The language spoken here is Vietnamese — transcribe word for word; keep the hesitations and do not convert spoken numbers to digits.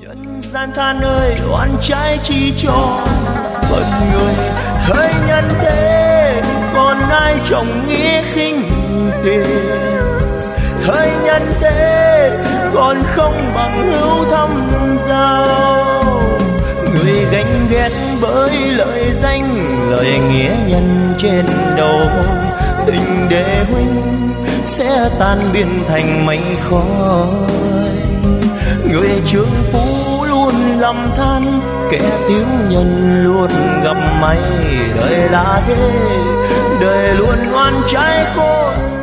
nhân gian than ơi oan trái chi cho phận người, hỡi nhân thế còn ai trọng nghĩa khinh tiền, hỡi nhân thế còn không bằng hữu thâm giao. Người ganh ghét bởi lợi danh, lời nghĩa nhân trên đầu, tình đệ huynh sẽ tan biến thành mây khói. Người trượng phú luôn lầm than, kẻ tiểu nhân luôn gặp may. Đời là thế, đời luôn oan trái khôn